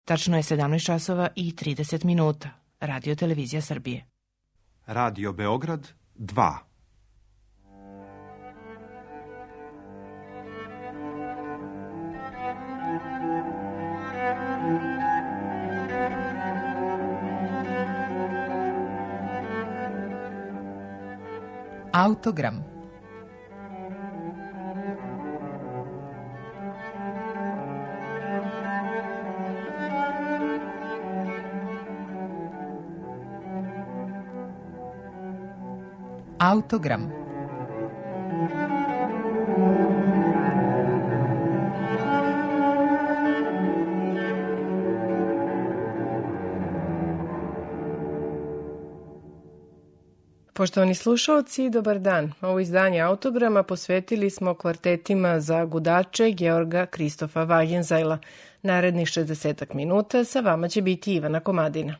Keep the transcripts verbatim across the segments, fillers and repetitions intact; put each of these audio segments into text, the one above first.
Tačno je sedamnaest časova i trideset minuta. Radio Televizija Srbije. Radio Beograd dva. Autogram. Autogram. Poštovani slušalci, dobar dan. Ovo izdanje Autograma posvetili smo kvartetima za gudače Georga Kristofa Wagenzajla. Narednih šezdesetak minuta sa vama će biti Ivana Komadina.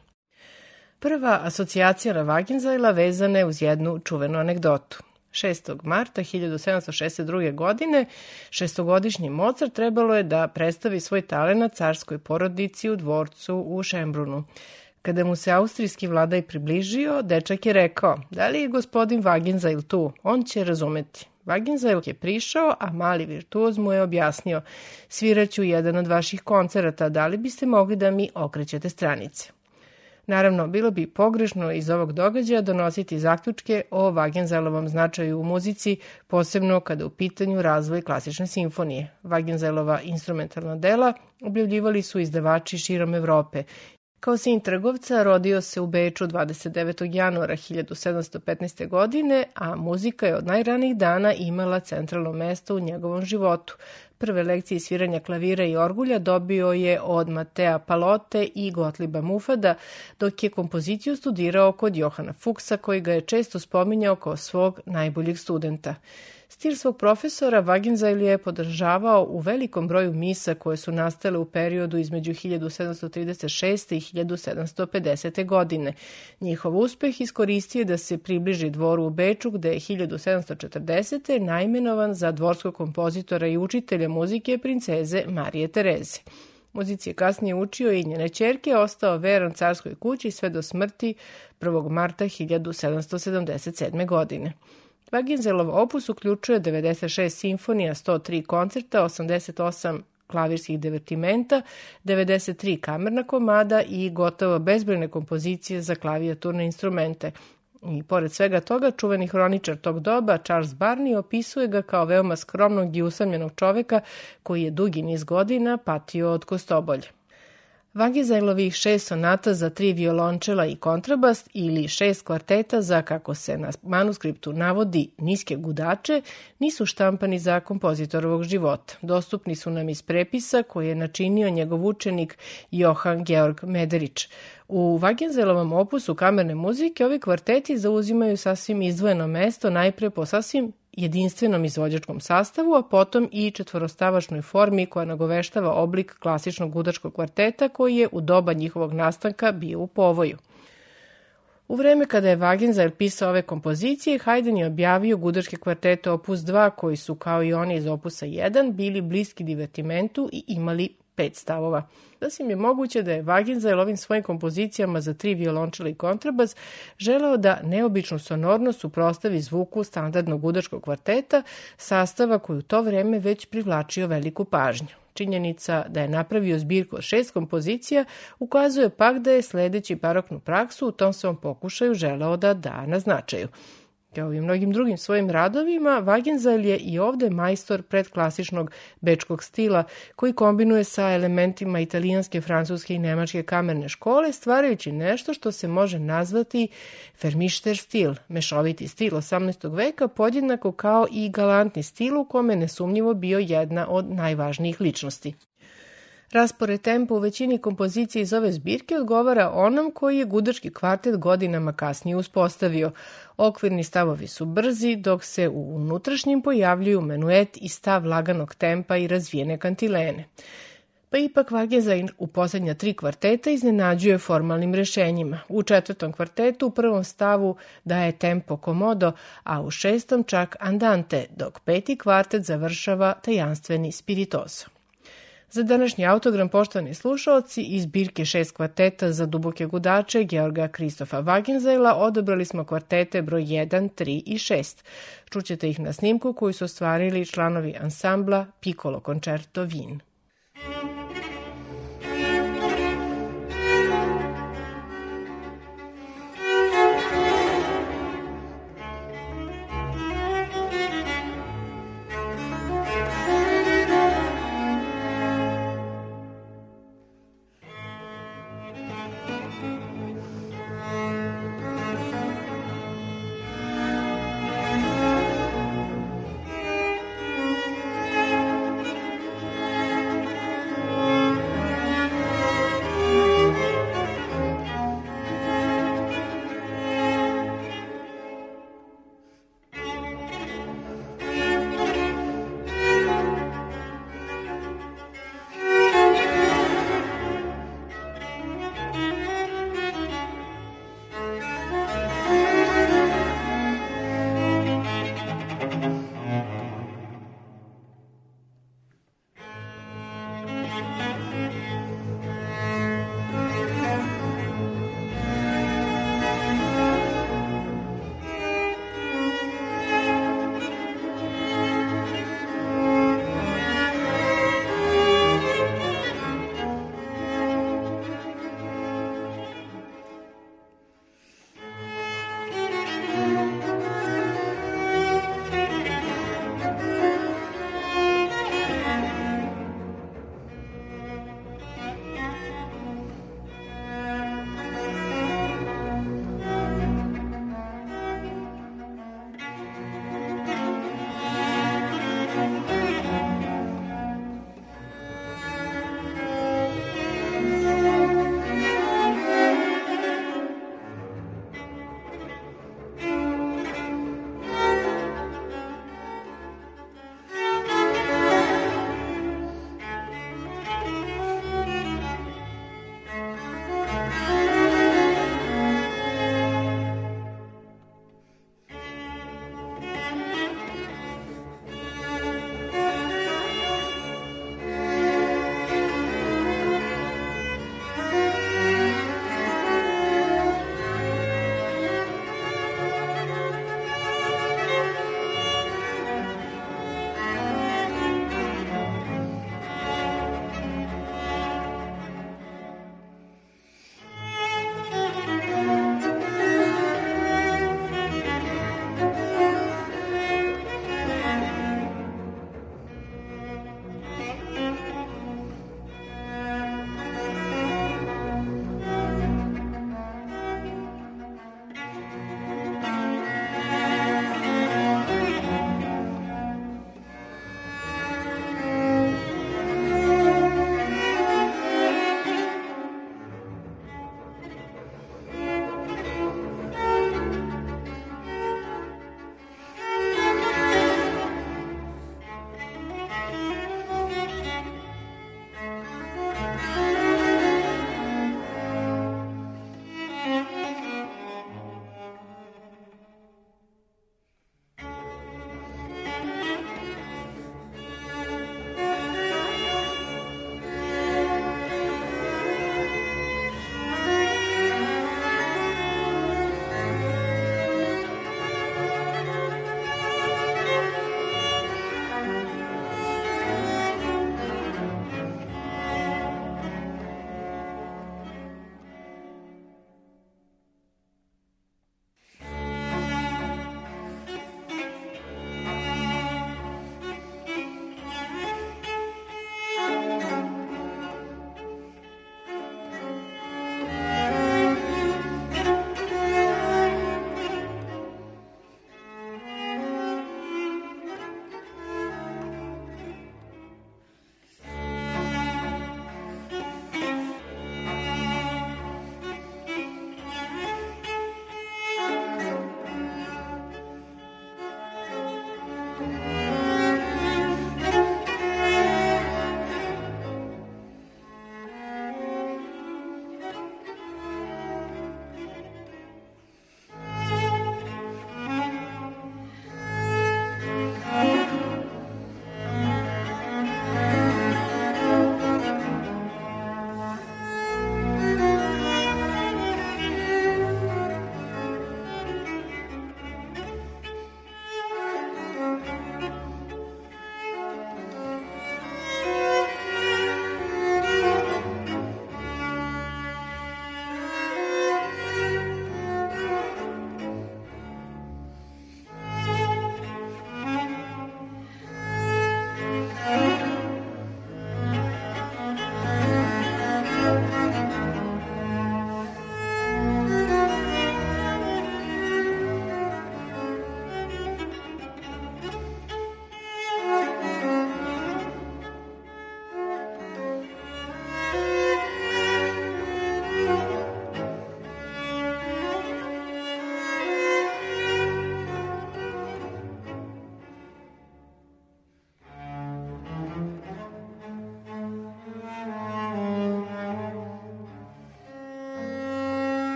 Prva asocijacija na Wagenzajla vezana je uz jednu čuvenu anegdotu. šestog marta hiljadu sedamsto šezdeset druge. godine šestogodišnji Mozart trebalo je da predstavi svoj talenat carskoj porodici u dvorcu u Šembrunu. Kada mu se austrijski vladaj približio, dečak je rekao: "Da li je gospodin Wagenzajl tu? On će razumeti." Wagenzajl je prišao, a mali virtuoz mu je objasnio: "Sviraću jedan od vaših koncerata, da li biste mogli da mi okrećete stranice?" Naravno, bilo bi pogrešno iz ovog događaja donositi zaključke o Wagenzajlovom značaju u muzici, posebno kada u pitanju razvoj klasične simfonije. Wagenzajlova instrumentalna dela objavljivali su izdavači širom Evrope. Kao sin trgovca rodio se u Beču dvadeset devetog januara hiljadu sedamsto petnaeste. godine, a muzika je od najranijih dana imala centralno mesto u njegovom životu. Prve lekcije sviranja klavira i orgulja dobio je od Matea Palote i Gotliba Mufada, dok je kompoziciju studirao kod Johana Fuchsa, koji ga je često spominjao kao svog najboljeg studenta. Stil svog profesora Wagenzajl je podržavao u velikom broju misa koje su nastale u periodu između hiljadu sedamsto trideset šeste. i hiljadu sedamsto pedesete. godine. Njihov uspeh iskoristio je da se približi dvoru u Beču, gde je hiljadu sedamsto četrdesete. naimenovan za dvorskog kompozitora i učitelja muzike princeze Marije Tereze. Muzici je kasnije učio i njene ćerke, ostao veran carskoj kući sve do smrti prvog marta hiljadu sedamsto sedamdeset sedme. godine. Wagenzajlov opus uključuje devedeset šest simfonija, sto tri koncerta, osamdeset osam klavirskih divertimenta, devedeset tri kamerna komada i gotovo bezbrojne kompozicije za klavijaturne instrumente. I pored svega toga, čuveni hroničar tog doba, Charles Barney, opisuje ga kao veoma skromnog i usamljenog čoveka koji je dugi niz godina patio od kostobolje. Wagenzajlovih šest sonata za tri violončela i kontrabas ili šest kvarteta za, kako se na manuskriptu navodi, niske gudače, nisu štampani za kompozitorovog života. Dostupni su nam iz prepisa koje je načinio njegov učenik Johann Georg Mederić. U Wagenzajlovom opusu kamerne muzike ovi kvarteti zauzimaju sasvim izdvojeno mesto, najpre po sasvim jedinstvenom izvođačkom sastavu, a potom i četvorostavačnoj formi koja nagoveštava oblik klasičnog gudačkog kvarteta koji je u doba njihovog nastanka bio u povoju. U vreme kada je Wagenzajl pisao ove kompozicije, Haydn je objavio gudačke kvartete opus dva, koji su, kao i oni iz opusa jedan, bili bliski divertimentu i imali pet stavova. Sasvim je moguće da je Wagenzajl ovim svojim kompozicijama za tri violončela i kontrabas želeo da neobičnu sonornost suprotstavi zvuku standardnog gudačkog kvarteta, sastava koji u to vreme već privlačio veliku pažnju. Činjenica da je napravio zbirku od šest kompozicija ukazuje pak da je sledeći baroknu praksu u tom svom pokušaju želeo da da na značaju. Kao i u mnogim drugim svojim radovima, Wagenzajl je i ovde majstor predklasičnog bečkog stila koji kombinuje sa elementima italijanske, francuske i nemačke kamerne škole, stvarajući nešto što se može nazvati Vermischter stil, mešoviti stil osamnaestog veka, podjednako kao i galantni stil u kome nesumnjivo bio jedna od najvažnijih ličnosti. Raspored tempa u većini kompozicija iz ove zbirke odgovara onom koji je gudački kvartet godinama kasnije uspostavio. Okvirni stavovi su brzi, dok se u unutrašnjim pojavljuju menuet i stav laganog tempa i razvijene kantilene. Pa ipak Wagenzajl u posljednja tri kvarteta iznenađuje formalnim rešenjima. U četvrtom kvartetu u prvom stavu daje tempo komodo, a u šestom čak andante, dok peti kvartet završava tajanstveni spiritoso. Za današnji autogram, poštovani slušalci, iz zbirke šest kvarteta za duboke gudače Georga Kristofa Wagensejla odabrali smo kvartete broj jedan, tri i šest. Čućete ih na snimku koju su ostvarili članovi ansambla Piccolo Concerto Wien.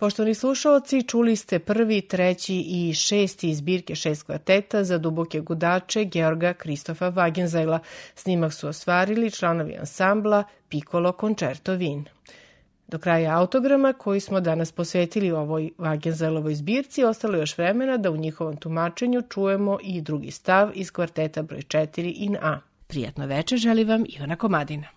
Poštovani slušalci, čuli ste prvi, treći i šesti iz zbirke šest kvarteta za duboke gudače Georga Kristofa Wagenzajla. Snimak su ostvarili članovi ansambla Piccolo Concerto Wien. Do kraja autograma koji smo danas posvetili ovoj Wagenzajlovoj zbirci, ostalo još vremena da u njihovom tumačenju čujemo i drugi stav iz kvarteta broj četiri in A. Prijatno večer želi vam Ivana Komadina.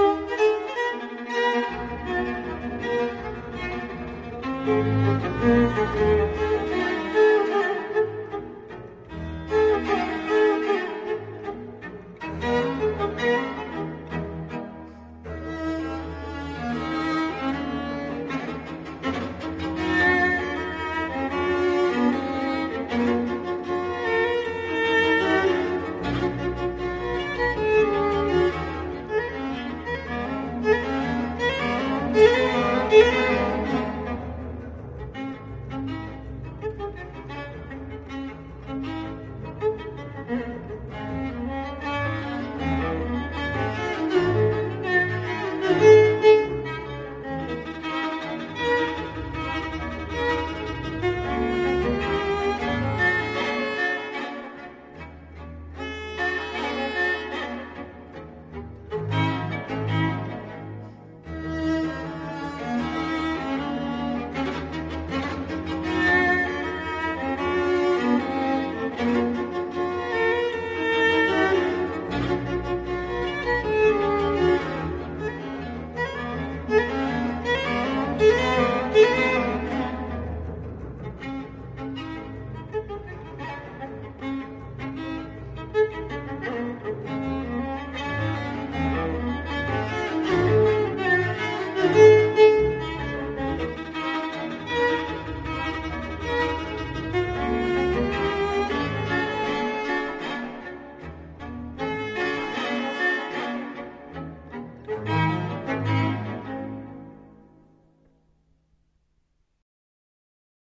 Thank you.